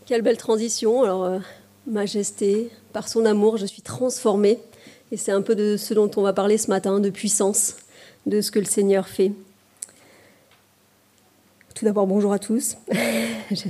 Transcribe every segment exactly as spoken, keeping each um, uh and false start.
Quelle belle transition. Alors, euh, majesté, par son amour, je suis transformée. Et c'est un peu de ce dont on va parler ce matin, de puissance, de ce que le Seigneur fait. Tout d'abord, bonjour à tous. je,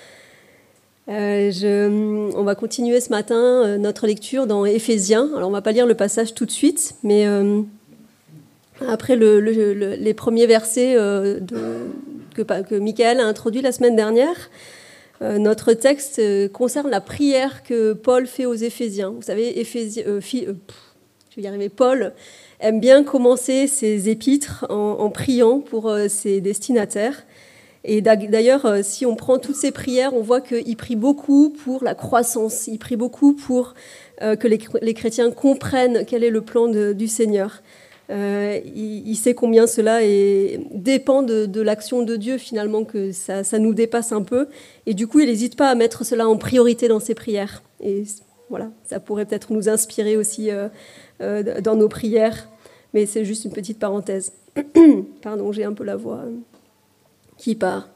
euh, je, on va continuer ce matin euh, notre lecture dans Éphésiens. Alors, on ne va pas lire le passage tout de suite, mais euh, après le, le, le, les premiers versets euh, de, que, que Michael a introduits la semaine dernière, Euh, notre texte euh, concerne la prière que Paul fait aux Éphésiens. Vous savez, Éphésiens, euh, fi, euh, pff, je vais y arriver, Paul aime bien commencer ses épîtres en, en priant pour euh, ses destinataires. Et d'ailleurs, euh, si on prend toutes ces prières, on voit qu'il prie beaucoup pour la croissance, il prie beaucoup pour euh, que les, les chrétiens comprennent quel est le plan de, du Seigneur. Euh, il, il sait combien cela est, dépend de, de l'action de Dieu, finalement, que ça, ça nous dépasse un peu. Et du coup, il n'hésite pas à mettre cela en priorité dans ses prières. Et voilà, ça pourrait peut-être nous inspirer aussi euh, euh, dans nos prières. Mais c'est juste une petite parenthèse. Pardon, j'ai un peu la voix euh, qui part.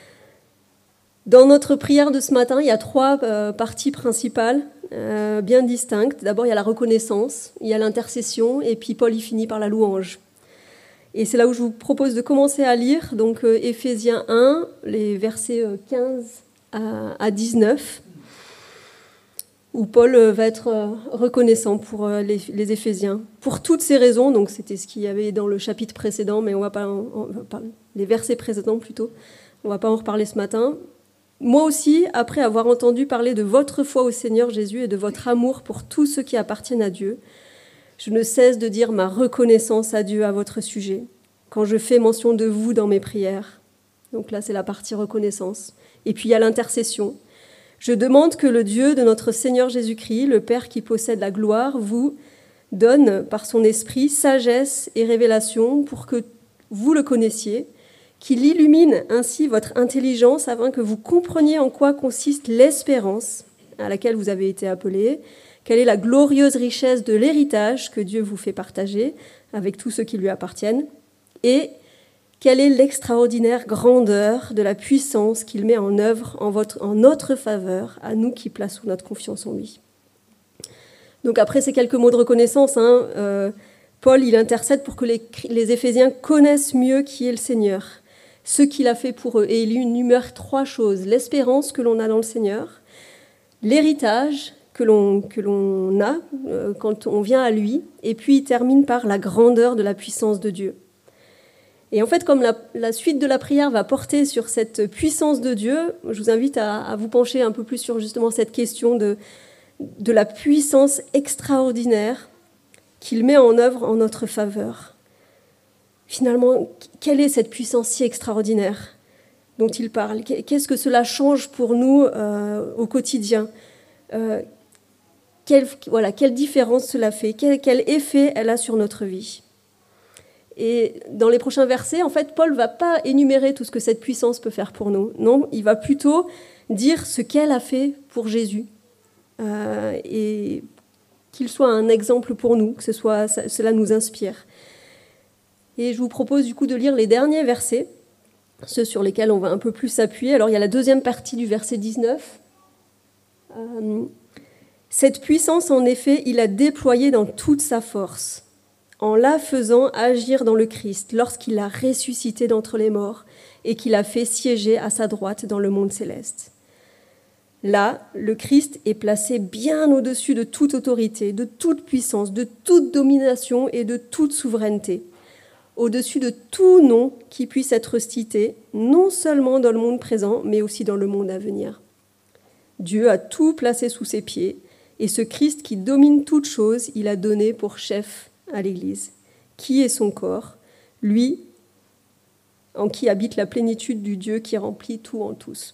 Dans notre prière de ce matin, il y a trois euh, parties principales, euh, bien distinctes. D'abord, il y a la reconnaissance, il y a l'intercession, et puis Paul y finit par la louange. Et c'est là où je vous propose de commencer à lire, donc euh, Éphésiens un, les versets euh, quinze à dix-neuf, où Paul euh, va être euh, reconnaissant pour euh, les, les Éphésiens. Pour toutes ces raisons, donc c'était ce qu'il y avait dans le chapitre précédent, mais on va pas, en, on va pas les versets précédents plutôt, on ne va pas en reparler ce matin. Moi aussi, après avoir entendu parler de votre foi au Seigneur Jésus et de votre amour pour tous ceux qui appartiennent à Dieu, je ne cesse de dire ma reconnaissance à Dieu à votre sujet, quand je fais mention de vous dans mes prières. Donc là, c'est la partie reconnaissance. Et puis il y a l'intercession. Je demande que le Dieu de notre Seigneur Jésus-Christ, le Père qui possède la gloire, vous donne par son esprit sagesse et révélation pour que vous le connaissiez, qu'il illumine ainsi votre intelligence afin que vous compreniez en quoi consiste l'espérance à laquelle vous avez été appelés, quelle est la glorieuse richesse de l'héritage que Dieu vous fait partager avec tous ceux qui lui appartiennent, et quelle est l'extraordinaire grandeur de la puissance qu'il met en œuvre en, votre, en notre faveur, à nous qui plaçons notre confiance en lui. Donc après ces quelques mots de reconnaissance, hein, euh, Paul il intercède pour que les, les Éphésiens connaissent mieux qui est le Seigneur, ce qu'il a fait pour eux. Et il énumère trois choses. L'espérance que l'on a dans le Seigneur, l'héritage que l'on, que l'on a euh, quand on vient à lui, et puis il termine par la grandeur de la puissance de Dieu. Et en fait, comme la, la suite de la prière va porter sur cette puissance de Dieu, je vous invite à, à vous pencher un peu plus sur justement cette question de, de la puissance extraordinaire qu'il met en œuvre en notre faveur. Finalement, quelle est cette puissance si extraordinaire dont il parle ? Qu'est-ce que cela change pour nous euh, au quotidien ? euh, quelle, voilà, quelle différence cela fait ? Quel, quel effet elle a sur notre vie ? Et dans les prochains versets, en fait, Paul ne va pas énumérer tout ce que cette puissance peut faire pour nous. Non, il va plutôt dire ce qu'elle a fait pour Jésus. Euh, et qu'il soit un exemple pour nous, que ce soit, ça, cela nous inspire. Et je vous propose du coup de lire les derniers versets, ceux sur lesquels on va un peu plus s'appuyer. Alors il y a la deuxième partie du verset dix-neuf. Euh, Cette puissance, en effet, il a déployée dans toute sa force, en la faisant agir dans le Christ, lorsqu'il l'a ressuscité d'entre les morts et qu'il a fait siéger à sa droite dans le monde céleste. Là, le Christ est placé bien au-dessus de toute autorité, de toute puissance, de toute domination et de toute souveraineté, au-dessus de tout nom qui puisse être cité, non seulement dans le monde présent, mais aussi dans le monde à venir. Dieu a tout placé sous ses pieds, et ce Christ qui domine toute chose, il a donné pour chef à l'Église, qui est son corps, lui en qui habite la plénitude du Dieu qui remplit tout en tous.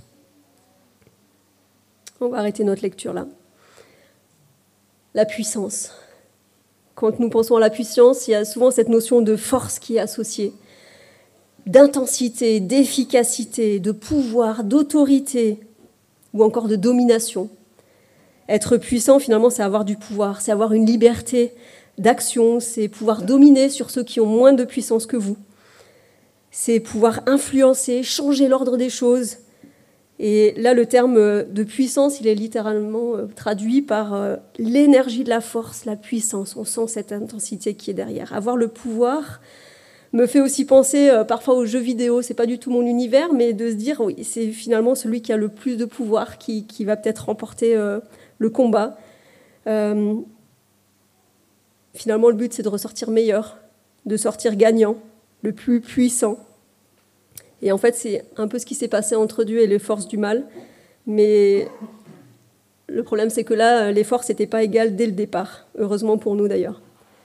On va arrêter notre lecture là. La puissance. Quand nous pensons à la puissance, il y a souvent cette notion de force qui est associée, d'intensité, d'efficacité, de pouvoir, d'autorité, ou encore de domination. Être puissant, finalement, c'est avoir du pouvoir, c'est avoir une liberté d'action, c'est pouvoir dominer sur ceux qui ont moins de puissance que vous. C'est pouvoir influencer, changer l'ordre des choses, Et là, le terme de puissance, il est littéralement traduit par l'énergie de la force, la puissance. On sent cette intensité qui est derrière. Avoir le pouvoir me fait aussi penser parfois aux jeux vidéo. C'est pas du tout mon univers, mais de se dire, oui, c'est finalement celui qui a le plus de pouvoir qui, qui va peut-être remporter euh, le combat. Euh, finalement, le but, c'est de ressortir meilleur, de sortir gagnant, le plus puissant. Et en fait, c'est un peu ce qui s'est passé entre Dieu et les forces du mal. Mais le problème, c'est que là, les forces n'étaient pas égales dès le départ. Heureusement pour nous, d'ailleurs.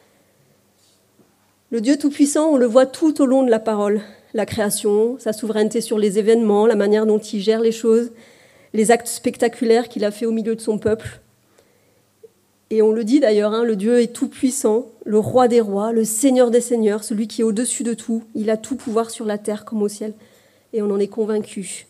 Le Dieu Tout-Puissant, on le voit tout au long de la parole. La création, sa souveraineté sur les événements, la manière dont il gère les choses, les actes spectaculaires qu'il a fait au milieu de son peuple. Et on le dit d'ailleurs, hein, le Dieu est tout-puissant, le roi des rois, le seigneur des seigneurs, celui qui est au-dessus de tout. Il a tout pouvoir sur la terre comme au ciel. Et on en est convaincu.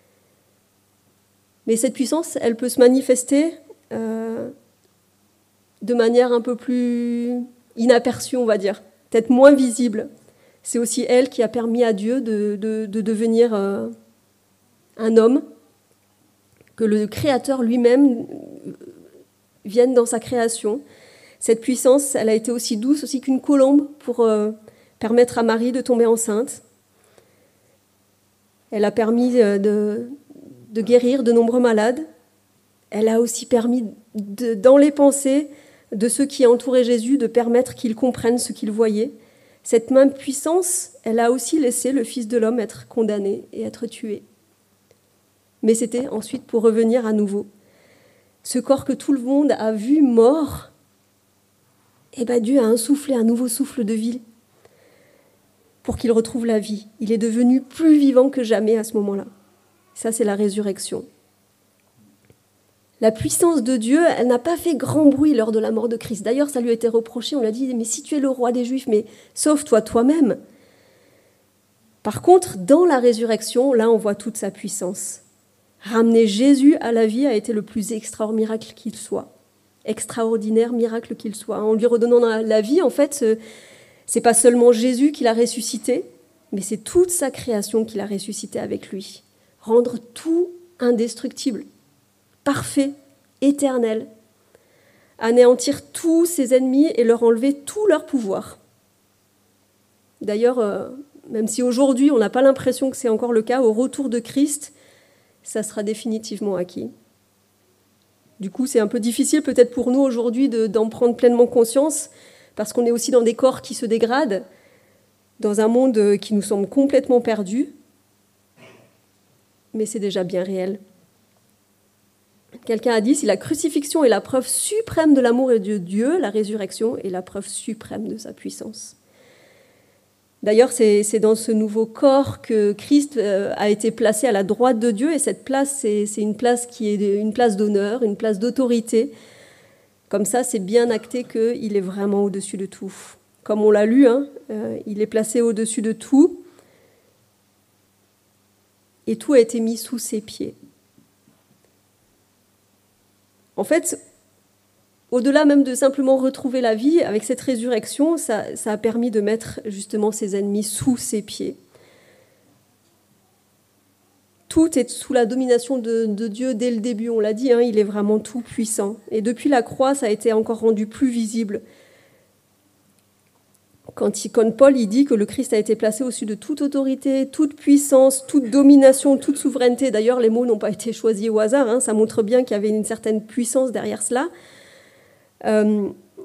Mais cette puissance, elle peut se manifester euh, de manière un peu plus inaperçue, on va dire, peut-être moins visible. C'est aussi elle qui a permis à Dieu de, de, de devenir euh, un homme, que le Créateur lui-même vienne dans sa création. Cette puissance, elle a été aussi douce aussi qu'une colombe pour euh, permettre à Marie de tomber enceinte. Elle a permis de, de guérir de nombreux malades. Elle a aussi permis, de, dans les pensées de ceux qui entouraient Jésus, de permettre qu'ils comprennent ce qu'ils voyaient. Cette même puissance, elle a aussi laissé le Fils de l'homme être condamné et être tué. Mais c'était ensuite pour revenir à nouveau. Ce corps que tout le monde a vu mort, eh ben Dieu a insoufflé un nouveau souffle de vie pour qu'il retrouve la vie. Il est devenu plus vivant que jamais à ce moment-là. Ça, c'est la résurrection. La puissance de Dieu, elle n'a pas fait grand bruit lors de la mort de Christ. D'ailleurs, ça lui a été reproché. On lui a dit, mais si tu es le roi des Juifs, mais sauve-toi toi-même. Par contre, dans la résurrection, là, on voit toute sa puissance. Ramener Jésus à la vie a été le plus extraordinaire miracle qu'il soit. Extraordinaire miracle qu'il soit. En lui redonnant la vie, en fait, c'est pas seulement Jésus qui l'a ressuscité, mais c'est toute sa création qui l'a ressuscité avec lui. Rendre tout indestructible, parfait, éternel. Anéantir tous ses ennemis et leur enlever tout leur pouvoir. D'ailleurs, euh, même si aujourd'hui on n'a pas l'impression que c'est encore le cas, au retour de Christ, ça sera définitivement acquis. Du coup, c'est un peu difficile peut-être pour nous aujourd'hui de, d'en prendre pleinement conscience, parce qu'on est aussi dans des corps qui se dégradent, dans un monde qui nous semble complètement perdu, mais c'est déjà bien réel. Quelqu'un a dit, si la crucifixion est la preuve suprême de l'amour de Dieu, la résurrection est la preuve suprême de sa puissance. D'ailleurs, c'est, c'est dans ce nouveau corps que Christ a été placé à la droite de Dieu, et cette place, c'est, c'est une place qui est une place d'honneur, une place d'autorité. Comme ça, c'est bien acté qu'il est vraiment au-dessus de tout. Comme on l'a lu, hein, euh, il est placé au-dessus de tout, et tout a été mis sous ses pieds. En fait, au-delà même de simplement retrouver la vie, avec cette résurrection, ça, ça a permis de mettre justement ses ennemis sous ses pieds. Tout est sous la domination de, de Dieu dès le début, on l'a dit, hein, il est vraiment tout puissant. Et depuis la croix, ça a été encore rendu plus visible. Quand, il, quand Paul il dit que le Christ a été placé au-dessus de toute autorité, toute puissance, toute domination, toute souveraineté, d'ailleurs les mots n'ont pas été choisis au hasard, hein, ça montre bien qu'il y avait une certaine puissance derrière cela. Euh,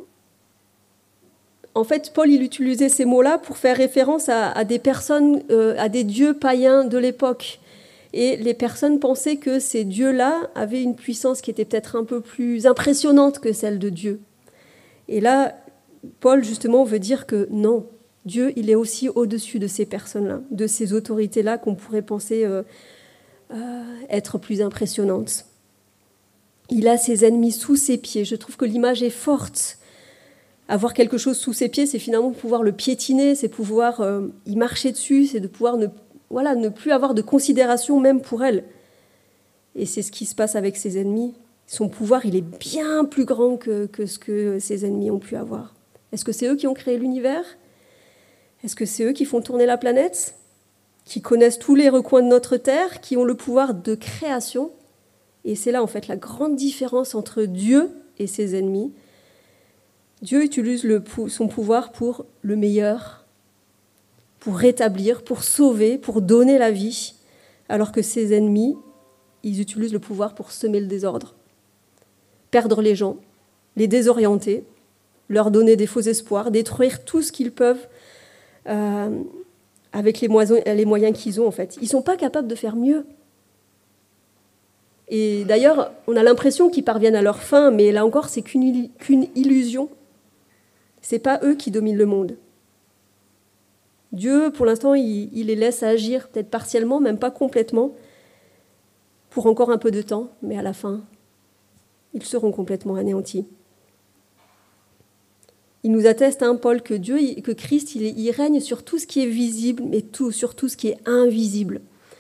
en fait, Paul il utilisait ces mots-là pour faire référence à, à des personnes, euh, à des dieux païens de l'époque. Et les personnes pensaient que ces dieux-là avaient une puissance qui était peut-être un peu plus impressionnante que celle de Dieu. Et là, Paul, justement, veut dire que non, Dieu, il est aussi au-dessus de ces personnes-là, de ces autorités-là qu'on pourrait penser euh, euh, être plus impressionnantes. Il a ses ennemis sous ses pieds. Je trouve que l'image est forte. Avoir quelque chose sous ses pieds, c'est finalement pouvoir le piétiner, c'est pouvoir euh, y marcher dessus, c'est de pouvoir ne, voilà, ne plus avoir de considération même pour elle. Et c'est ce qui se passe avec ses ennemis. Son pouvoir, il est bien plus grand que, que ce que ses ennemis ont pu avoir. Est-ce que c'est eux qui ont créé l'univers ? Est-ce que c'est eux qui font tourner la planète ? qui connaissent tous les recoins de notre terre, qui ont le pouvoir de création. Et c'est là, en fait, la grande différence entre Dieu et ses ennemis. Dieu utilise le, son pouvoir pour le meilleur, pour rétablir, pour sauver, pour donner la vie, alors que ses ennemis, ils utilisent le pouvoir pour semer le désordre, perdre les gens, les désorienter, leur donner des faux espoirs, détruire tout ce qu'ils peuvent euh, avec les, moisons, les moyens qu'ils ont, en fait. Ils ne sont pas capables de faire mieux. Et d'ailleurs, on a l'impression qu'ils parviennent à leur fin, mais là encore, c'est qu'une, qu'une illusion. Ce n'est pas eux qui dominent le monde. Dieu, pour l'instant, il, il les laisse agir, peut-être partiellement, même pas complètement, pour encore un peu de temps, mais à la fin, ils seront complètement anéantis. Il nous atteste, hein, Paul, que Dieu, que Christ, il, il règne sur tout ce qui est visible, mais tout, sur tout ce qui est invisible.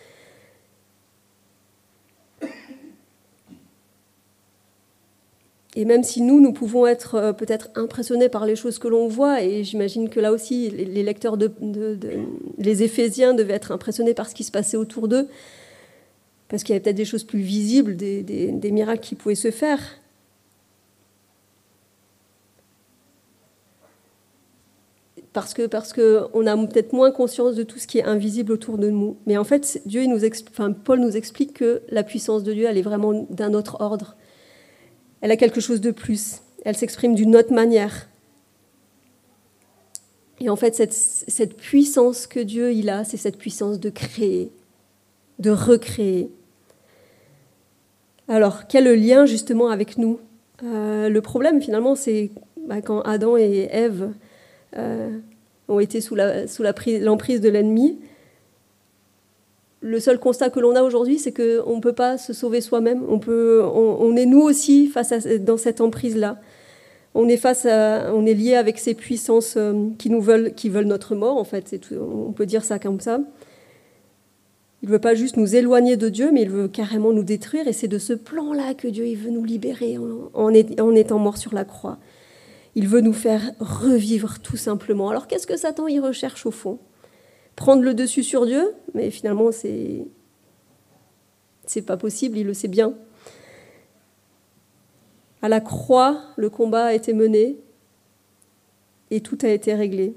Et même si nous, nous pouvons être euh, peut-être impressionnés par les choses que l'on voit, et j'imagine que là aussi, les, les lecteurs, de, de, de, les Éphésiens devaient être impressionnés par ce qui se passait autour d'eux, parce qu'il y avait peut-être des choses plus visibles, des, des, des miracles qui pouvaient se faire. Parce que parce qu'on a peut-être moins conscience de tout ce qui est invisible autour de nous. Mais en fait, Dieu, il nous expl... enfin, Paul nous explique que la puissance de Dieu, elle est vraiment d'un autre ordre. Elle a quelque chose de plus. Elle s'exprime d'une autre manière. Et en fait, cette, cette puissance que Dieu il a, c'est cette puissance de créer, de recréer. Alors, quel est le lien justement avec nous ? euh, Le problème, finalement, c'est bah, quand Adam et Ève euh, ont été sous, la, sous la prise, l'emprise de l'ennemi. Le seul constat que l'on a aujourd'hui, c'est qu'on ne peut pas se sauver soi-même. On, peut, on, on est nous aussi face à, dans cette emprise-là. On est, face à, on est lié avec ces puissances qui, nous veulent, qui veulent notre mort, en fait. C'est tout, on peut dire ça comme ça. Il ne veut pas juste nous éloigner de Dieu, mais il veut carrément nous détruire. Et c'est de ce plan-là que Dieu il veut nous libérer en, en, est, en étant mort sur la croix. Il veut nous faire revivre tout simplement. Alors qu'est-ce que Satan y recherche au fond ? Prendre le dessus sur Dieu, mais finalement, c'est, c'est pas possible, il le sait bien. À la croix, le combat a été mené et tout a été réglé.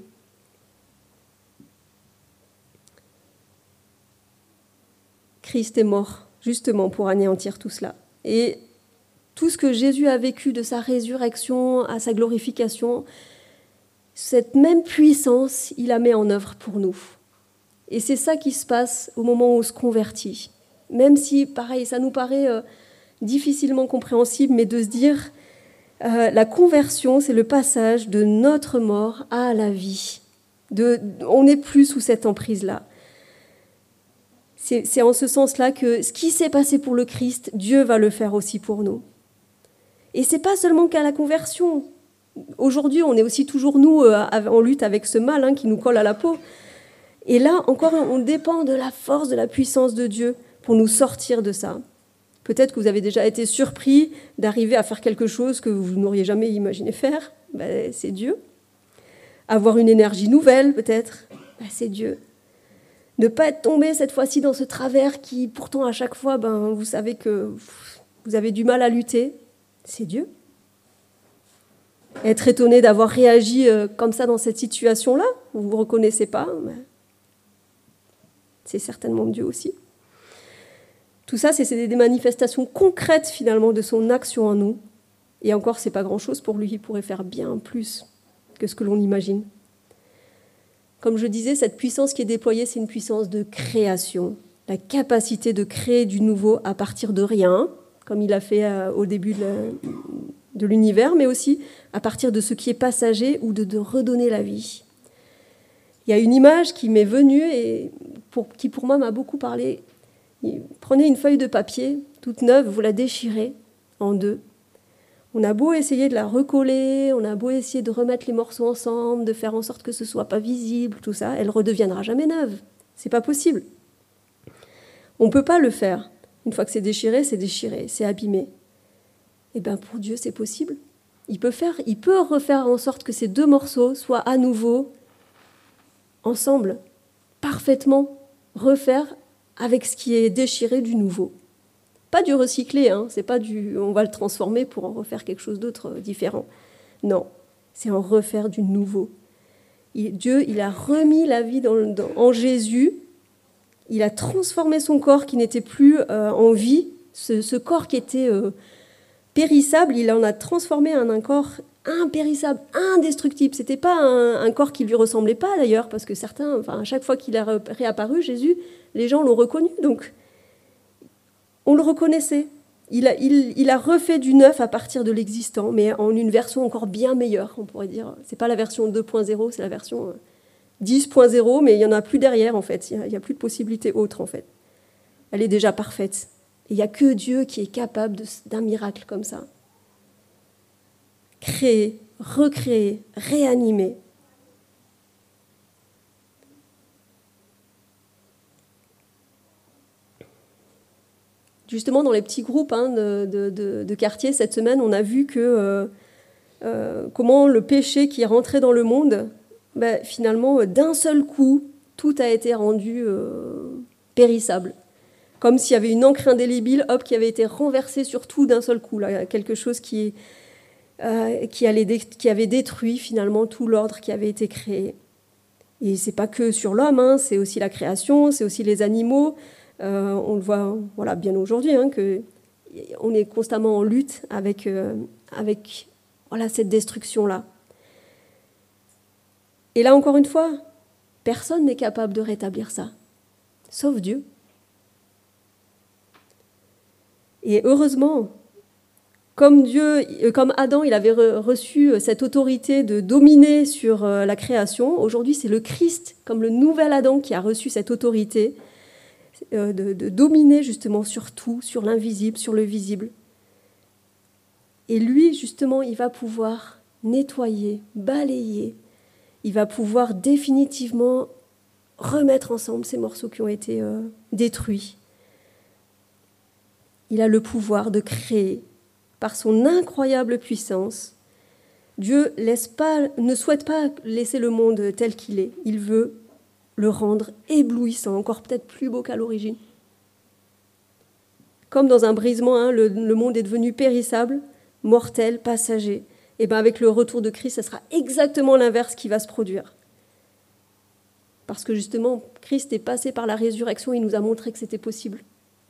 Christ est mort, justement, pour anéantir tout cela. Et tout ce que Jésus a vécu de sa résurrection à sa glorification, cette même puissance, il la met en œuvre pour nous. Et c'est ça qui se passe au moment où on se convertit. Même si, pareil, ça nous paraît euh, difficilement compréhensible, mais de se dire, euh, la conversion, c'est le passage de notre mort à la vie. De, on n'est plus sous cette emprise-là. C'est, c'est en ce sens-là que ce qui s'est passé pour le Christ, Dieu va le faire aussi pour nous. Et c'est pas seulement qu'à la conversion. Aujourd'hui, on est aussi toujours, nous, euh, en lutte avec ce mal hein, qui nous colle à la peau. Et là, encore, on dépend de la force, de la puissance de Dieu pour nous sortir de ça. Peut-être que vous avez déjà été surpris d'arriver à faire quelque chose que vous n'auriez jamais imaginé faire. Ben, c'est Dieu. Avoir une énergie nouvelle, peut-être. Ben, c'est Dieu. Ne pas être tombé cette fois-ci dans ce travers qui, pourtant, à chaque fois, ben, vous savez que vous avez du mal à lutter. C'est Dieu. Être étonné d'avoir réagi comme ça dans cette situation-là, vous ne vous reconnaissez pas, ben, c'est certainement Dieu aussi. Tout ça, c'est des manifestations concrètes, finalement, de son action en nous. Et encore, ce n'est pas grand-chose pour lui. Il pourrait faire bien plus que ce que l'on imagine. Comme je disais, cette puissance qui est déployée, c'est une puissance de création. La capacité de créer du nouveau à partir de rien, comme il a fait au début de l'univers, mais aussi à partir de ce qui est passager ou de, de redonner la vie. Il y a une image qui m'est venue et pour, qui, pour moi, m'a beaucoup parlé. Prenez une feuille de papier, toute neuve, vous la déchirez en deux. On a beau essayer de la recoller, on a beau essayer de remettre les morceaux ensemble, de faire en sorte que ce ne soit pas visible, tout ça, elle ne redeviendra jamais neuve. C'est pas possible. On ne peut pas le faire. Une fois que c'est déchiré, c'est déchiré, c'est abîmé. Et bien pour Dieu, c'est possible. Il peut faire, il peut refaire en sorte que ces deux morceaux soient à nouveau ensemble, parfaitement refaire avec ce qui est déchiré du nouveau. Pas du recyclé, hein, c'est pas du on va le transformer pour en refaire quelque chose d'autre différent. Non, c'est en refaire du nouveau. Il, Dieu, il a remis la vie dans, dans, en Jésus, il a transformé son corps qui n'était plus euh, en vie, ce, ce corps qui était euh, périssable, il en a transformé en un corps impérissable, indestructible. C'était pas un, un corps qui lui ressemblait pas d'ailleurs, parce que certains, enfin, à chaque fois qu'il a réapparu, Jésus, les gens l'ont reconnu, donc on le reconnaissait. Il a, il, il a refait du neuf à partir de l'existant, mais en une version encore bien meilleure, on pourrait dire. C'est pas la version deux point zéro, c'est la version dix point zéro, mais il n'y en a plus derrière, en fait. Il n'y a, a plus de possibilité autre, en fait. Elle est déjà parfaite. Et il n'y a que Dieu qui est capable de, d'un miracle comme ça. Créer, recréer, réanimer. Justement, dans les petits groupes hein, de, de, de, de quartier, cette semaine, on a vu que euh, euh, comment le péché qui est rentré dans le monde, ben, finalement, d'un seul coup, tout a été rendu euh, périssable. Comme s'il y avait une encre indélébile, hop, qui avait été renversée sur tout d'un seul coup. Là, quelque chose qui, euh, qui, allait dé- qui avait détruit finalement tout l'ordre qui avait été créé. Et c'est pas que sur l'homme, hein, c'est aussi la création, c'est aussi les animaux. Euh, on le voit voilà, bien aujourd'hui, hein, qu'on est constamment en lutte avec, euh, avec voilà, cette destruction-là. Et là, encore une fois, personne n'est capable de rétablir ça, sauf Dieu. Et heureusement, comme Dieu, comme Adam, il avait reçu cette autorité de dominer sur la création, aujourd'hui, c'est le Christ, comme le nouvel Adam, qui a reçu cette autorité de, de dominer justement sur tout, sur l'invisible, sur le visible. Et lui, justement, il va pouvoir nettoyer, balayer, il va pouvoir définitivement remettre ensemble ces morceaux qui ont été euh, détruits. Il a le pouvoir de créer. Par son incroyable puissance, Dieu laisse pas, ne souhaite pas laisser le monde tel qu'il est. Il veut le rendre éblouissant, encore peut-être plus beau qu'à l'origine. Comme dans un brisement, hein, le, le monde est devenu périssable, mortel, passager. Et bien avec le retour de Christ, ce sera exactement l'inverse qui va se produire. Parce que justement, Christ est passé par la résurrection, il nous a montré que c'était possible.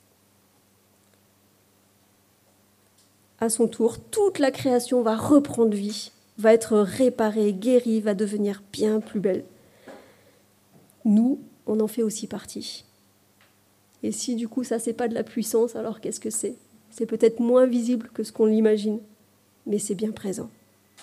À son tour, toute la création va reprendre vie, va être réparée, guérie, va devenir bien plus belle. Nous, on en fait aussi partie. Et si du coup ça, c'est pas de la puissance, alors qu'est-ce que c'est ? C'est peut-être moins visible que ce qu'on l'imagine, mais c'est bien présent.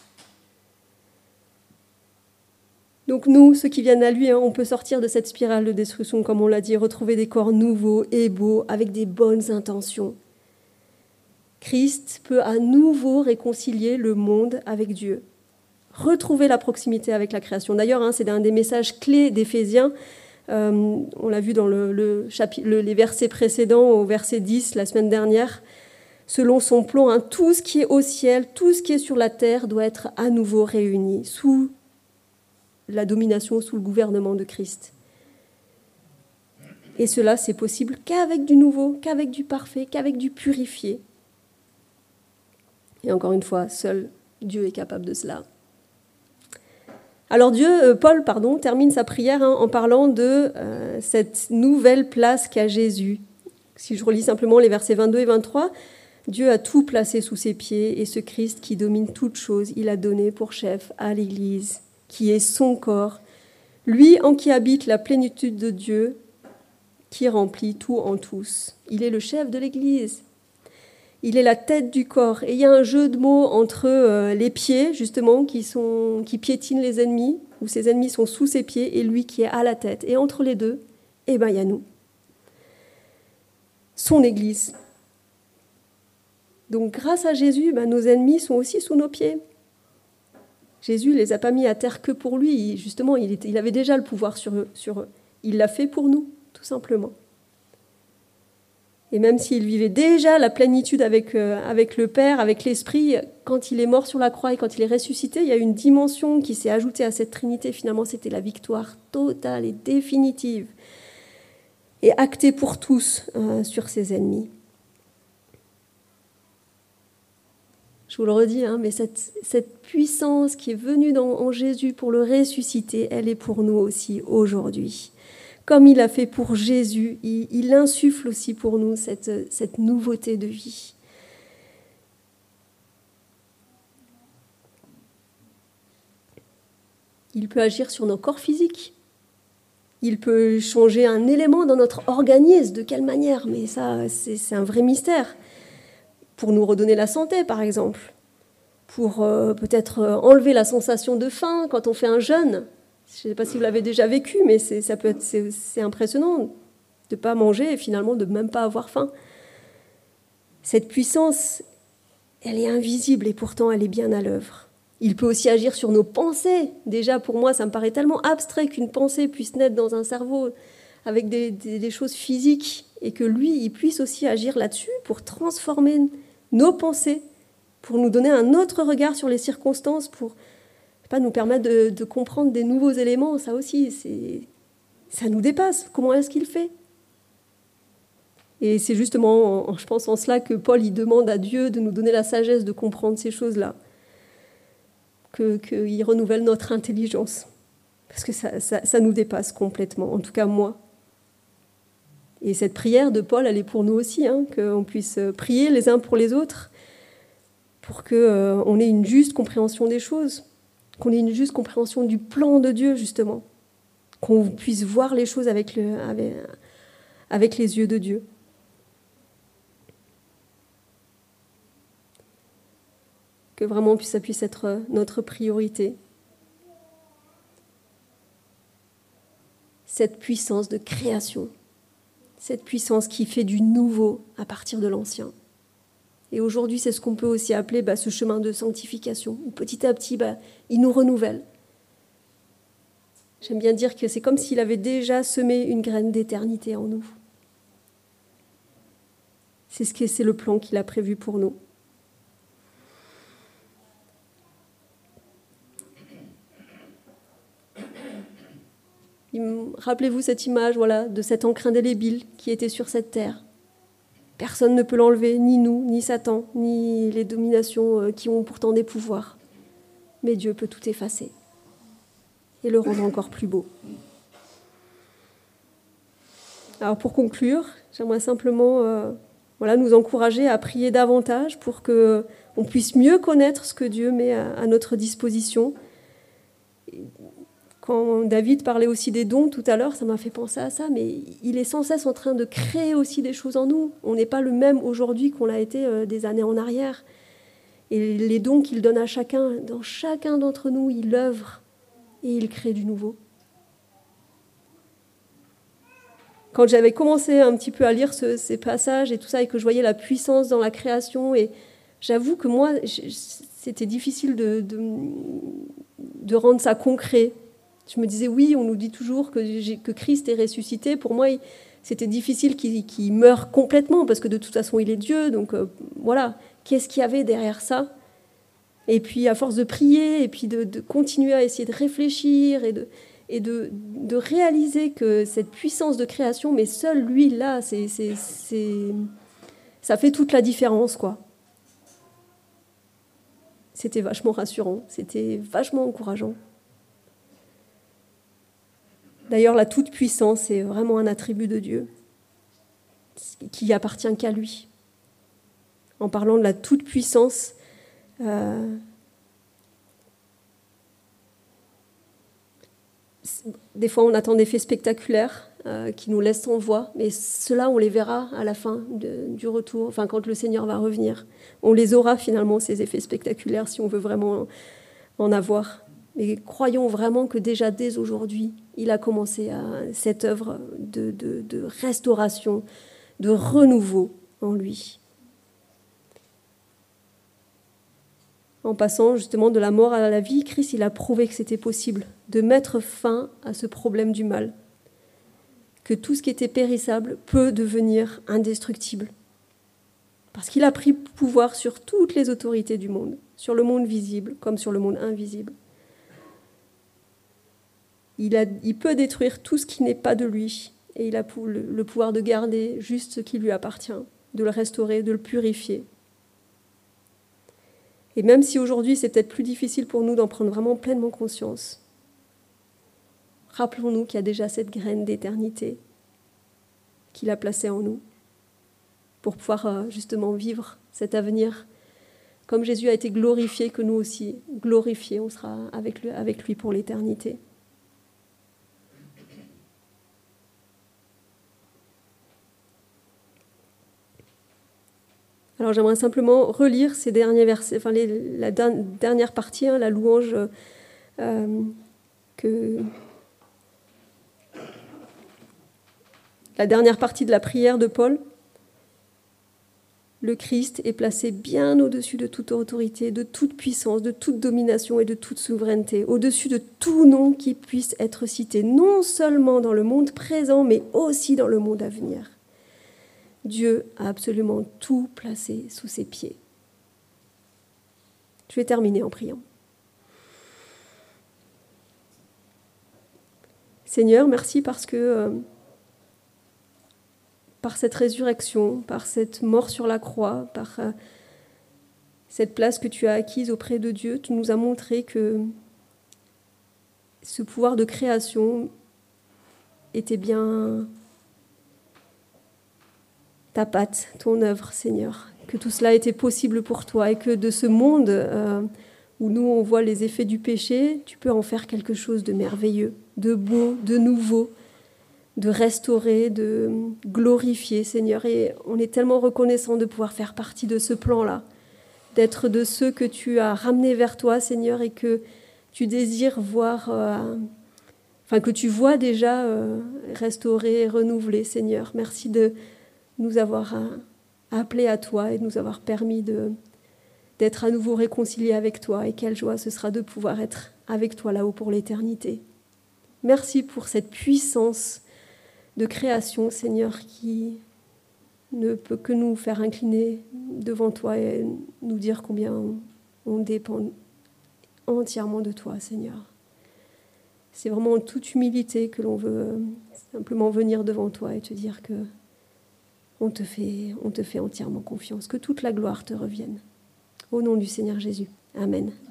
Donc nous, ceux qui viennent à lui, hein, on peut sortir de cette spirale de destruction, comme on l'a dit, retrouver des corps nouveaux et beaux, avec des bonnes intentions. Christ peut à nouveau réconcilier le monde avec Dieu, retrouver la proximité avec la création. D'ailleurs, hein, c'est un des messages clés d'Éphésiens. Euh, on l'a vu dans le, le chapi- le, les versets précédents, au verset dix, la semaine dernière. Selon son plan, hein, tout ce qui est au ciel, tout ce qui est sur la terre doit être à nouveau réuni sous la domination, sous le gouvernement de Christ. Et cela, c'est possible qu'avec du nouveau, qu'avec du parfait, qu'avec du purifié. Et encore une fois, seul Dieu est capable de cela. Alors Dieu, euh, Paul pardon, termine sa prière hein, en parlant de euh, cette nouvelle place qu'a Jésus. Si je relis simplement les versets vingt-deux et vingt-trois, Dieu a tout placé sous ses pieds et ce Christ qui domine toutes choses, il a donné pour chef à l'Église, qui est son corps, lui en qui habite la plénitude de Dieu, qui remplit tout en tous. Il est le chef de l'Église. Il est la tête du corps. Et il y a un jeu de mots entre euh, les pieds, justement, qui, sont, qui piétinent les ennemis, où ses ennemis sont sous ses pieds, et lui qui est à la tête. Et entre les deux, eh ben, il y a nous. Son Église. Donc, grâce à Jésus, ben, nos ennemis sont aussi sous nos pieds. Jésus ne les a pas mis à terre que pour lui. Il, justement, il, était, il avait déjà le pouvoir sur eux, sur eux. Il l'a fait pour nous, tout simplement. Et même s'il vivait déjà la plénitude avec, euh, avec le Père, avec l'Esprit, quand il est mort sur la croix et quand il est ressuscité, il y a une dimension qui s'est ajoutée à cette Trinité. Finalement, c'était la victoire totale et définitive. et acté pour tous euh, sur ses ennemis. Je vous le redis, hein, mais cette, cette puissance qui est venue dans, en Jésus pour le ressusciter, elle est pour nous aussi aujourd'hui. Comme il a fait pour Jésus, il, il insuffle aussi pour nous cette, cette nouveauté de vie. Il peut agir sur nos corps physiques. Il peut changer un élément dans notre organisme. De quelle manière? Mais ça, c'est, c'est un vrai mystère. Pour nous redonner la santé, par exemple. Pour euh, peut-être enlever la sensation de faim quand on fait un jeûne. Je ne sais pas si vous l'avez déjà vécu, mais c'est, ça peut être, c'est, c'est impressionnant de ne pas manger et finalement de même pas avoir faim. Cette puissance, elle est invisible et pourtant elle est bien à l'œuvre. Il peut aussi agir sur nos pensées. Déjà, pour moi, ça me paraît tellement abstrait qu'une pensée puisse naître dans un cerveau avec des, des, des choses physiques et que lui, il puisse aussi agir là-dessus pour transformer nos pensées, pour nous donner un autre regard sur les circonstances, pour pas nous permettre de, de comprendre des nouveaux éléments. Ça aussi, c'est, ça nous dépasse. Comment est-ce qu'il fait? Et c'est justement, je pense, en cela que Paul il demande à Dieu de nous donner la sagesse de comprendre ces choses-là, que, qu'il renouvelle notre intelligence, parce que ça, ça, ça nous dépasse complètement, en tout cas moi. Et cette prière de Paul, elle est pour nous aussi, hein, qu'on puisse prier les uns pour les autres, pour qu'on euh, ait une juste compréhension des choses, qu'on ait une juste compréhension du plan de Dieu, justement, qu'on puisse voir les choses avec, le, avec, avec les yeux de Dieu. Que vraiment ça puisse être notre priorité. Cette puissance de création, cette puissance qui fait du nouveau à partir de l'ancien. Et aujourd'hui, c'est ce qu'on peut aussi appeler bah, ce chemin de sanctification, où petit à petit, bah, il nous renouvelle. J'aime bien dire que c'est comme s'il avait déjà semé une graine d'éternité en nous. C'est, ce que, c'est le plan qu'il a prévu pour nous. Rappelez-vous cette image voilà, de cet encre indélébile qui était sur cette terre. Personne ne peut l'enlever, ni nous, ni Satan, ni les dominations qui ont pourtant des pouvoirs. Mais Dieu peut tout effacer et le rendre encore plus beau. Alors pour conclure, j'aimerais simplement euh, voilà, nous encourager à prier davantage pour qu'on puisse mieux connaître ce que Dieu met à, à notre disposition. Quand David parlait aussi des dons tout à l'heure, ça m'a fait penser à ça, mais il est sans cesse en train de créer aussi des choses en nous. On n'est pas le même aujourd'hui qu'on l'a été euh, des années en arrière. Et les dons qu'il donne à chacun, dans chacun d'entre nous, il œuvre et il crée du nouveau. Quand j'avais commencé un petit peu à lire ce, ces passages et tout ça, et que je voyais la puissance dans la création, et j'avoue que moi, c'était difficile de, de, de rendre ça concret. Je me disais, oui, on nous dit toujours que, que Christ est ressuscité. Pour moi, c'était difficile qu'il, qu'il meure complètement, parce que de toute façon, il est Dieu. Donc euh, voilà, qu'est-ce qu'il y avait derrière ça? Et puis, à force de prier, et puis de, de continuer à essayer de réfléchir, et, de, et de, de réaliser que cette puissance de création, mais seul lui, là, c'est, c'est, c'est, ça fait toute la différence, quoi. C'était vachement rassurant, c'était vachement encourageant. D'ailleurs, la toute-puissance est vraiment un attribut de Dieu qui appartient qu'à lui. En parlant de la toute-puissance, euh, des fois on attend des faits spectaculaires euh, qui nous laissent sans voix, mais ceux-là on les verra à la fin de, du retour, enfin quand le Seigneur va revenir. On les aura finalement, ces effets spectaculaires, si on veut vraiment en avoir. Mais croyons vraiment que déjà dès aujourd'hui, il a commencé à, cette œuvre de, de, de restauration, de renouveau en lui. En passant justement de la mort à la vie, Christ il a prouvé que c'était possible de mettre fin à ce problème du mal, que tout ce qui était périssable peut devenir indestructible. Parce qu'il a pris pouvoir sur toutes les autorités du monde, sur le monde visible comme sur le monde invisible. Il, a, il peut détruire tout ce qui n'est pas de lui et il a le pouvoir de garder juste ce qui lui appartient, de le restaurer, de le purifier. Et même si aujourd'hui c'est peut-être plus difficile pour nous d'en prendre vraiment pleinement conscience, rappelons-nous qu'il y a déjà cette graine d'éternité qu'il a placée en nous pour pouvoir justement vivre cet avenir. Comme Jésus a été glorifié, que nous aussi, glorifiés, on sera avec lui, avec lui pour l'éternité. Alors j'aimerais simplement relire ces derniers versets, enfin les, la dernière partie, hein, la louange euh, que la dernière partie de la prière de Paul. Le Christ est placé bien au-dessus de toute autorité, de toute puissance, de toute domination et de toute souveraineté, au-dessus de tout nom qui puisse être cité, non seulement dans le monde présent, mais aussi dans le monde à venir. Dieu a absolument tout placé sous ses pieds. Je vais terminer en priant. Seigneur, merci parce que euh, par cette résurrection, par cette mort sur la croix, par euh, cette place que tu as acquise auprès de Dieu, tu nous as montré que ce pouvoir de création était bien ta patte, ton œuvre, Seigneur, que tout cela était possible pour toi et que de ce monde euh, où nous on voit les effets du péché, tu peux en faire quelque chose de merveilleux, de beau, de nouveau, de restaurer, de glorifier, Seigneur. Et on est tellement reconnaissant de pouvoir faire partie de ce plan-là, d'être de ceux que tu as ramenés vers toi, Seigneur, et que tu désires voir, euh, enfin que tu vois déjà euh, restaurer, renouveler, Seigneur. Merci de nous avoir appelés à toi et de nous avoir permis de, d'être à nouveau réconciliés avec toi. Et quelle joie ce sera de pouvoir être avec toi là-haut pour l'éternité. Merci pour cette puissance de création, Seigneur, qui ne peut que nous faire incliner devant toi et nous dire combien on dépend entièrement de toi, Seigneur. C'est vraiment en toute humilité que l'on veut simplement venir devant toi et te dire que On te fait, on te fait entièrement confiance, que toute la gloire te revienne. Au nom du Seigneur Jésus. Amen.